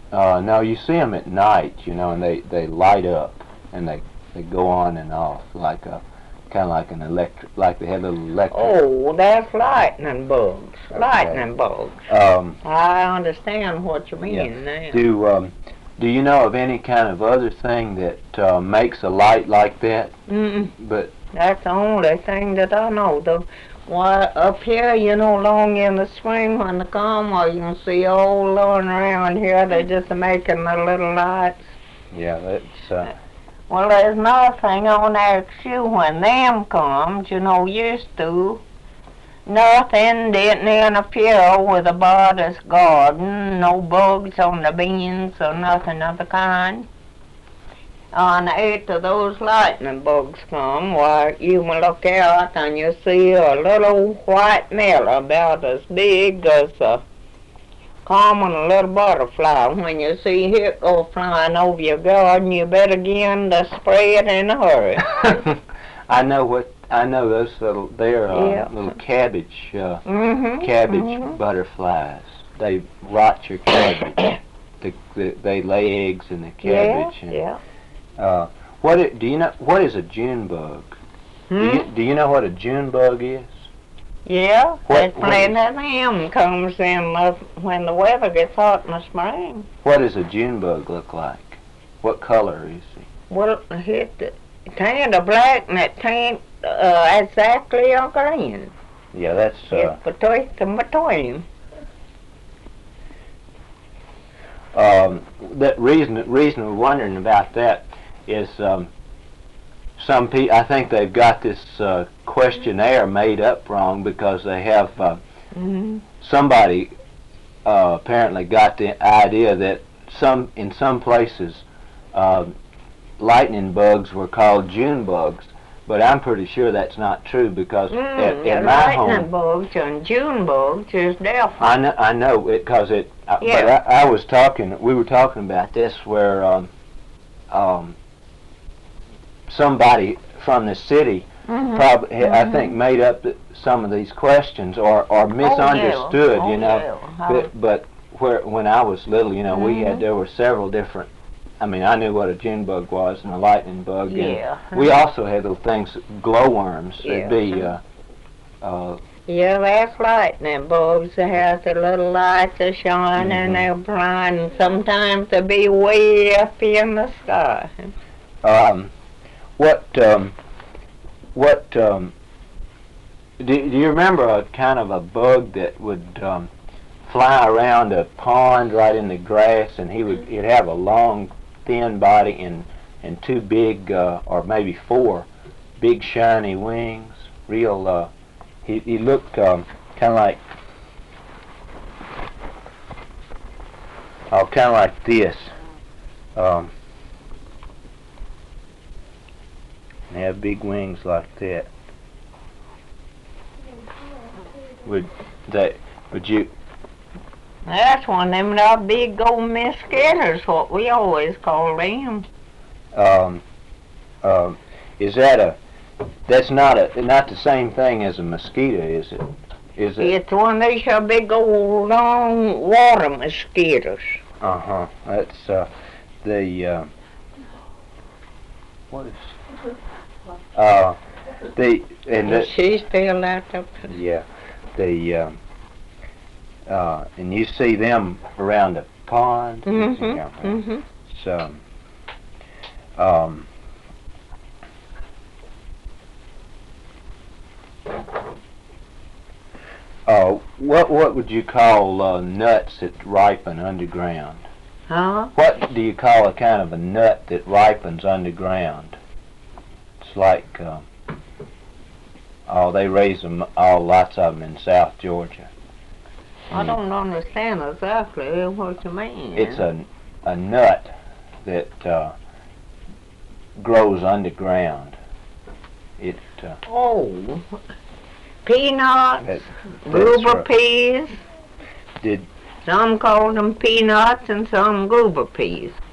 No, you see them at night, you know, and they light up and they go on and off like a kind of like an electric, like they had little electric. Oh, that's lightning bugs. Okay. Lightning bugs. I understand what you mean now. Do you know of any kind of other thing that makes a light like that? But that's the only thing that I know. Why, up here, you know, long in the spring when they come, or you can see all alone around here, they're just making the little lights. Yeah, that's. Well, there's another thing I want to ask you. When them comes, you know, used to, nothing didn't interfere with the body's garden, no bugs on the beans or nothing of the kind. On after those lightning bugs come, why, you will look out and you see a little white miller about as big as a common little butterfly. When you see it go flying over your garden, you better begin to spray it in a hurry. I know those little. They're little cabbage, butterflies. They rot your cabbage. They lay eggs in the cabbage. Do you know what is a June bug? Do you know what a June bug is? Yeah, there's plenty of them comes in when the weather gets hot in the spring. What does a June bug look like? What color is he? Well, it's kind of black and it ain't exactly a green. Yeah, that's it's between. That reason we're wondering about that is some people, I think they've got this questionnaire made up wrong because they have somebody apparently got the idea that in some places lightning bugs were called June bugs, but I'm pretty sure that's not true because at my home, lightning bugs and June bugs is different. I know it because it. But we were talking about this where somebody from the city probably I think made up some of these questions or misunderstood, you know. But when I was little, you know, there were several different. I mean, I knew what a June bug was and a lightning bug. Yeah. And we also had little things, glowworms. They'd be. Yeah, that's lightning bugs. They have the little lights that shine and they're blind, and sometimes they'll be way up in the sky. Do you remember a kind of a bug that would fly around a pond right in the grass, and he'd have a long, thin body and two big, or maybe four, big shiny wings, real. He looked kind of like, kind of like this. They have big wings like that. Would you? That's one of them big gold mosquitoes, what we always call them. Is that that's not the same thing as a mosquito, is it? Is it? It's one of these big old long water mosquitoes. That's the what is she's still out there. Yeah, and you see them around the pond. So what would you call nuts that ripen underground? Huh? What do you call a kind of a nut that ripens underground? It's like, they raise them, lots of them in South Georgia. I don't understand exactly what you mean. It's a nut that grows underground. It. Peanuts, goober peas. Did some call them peanuts and some goober peas.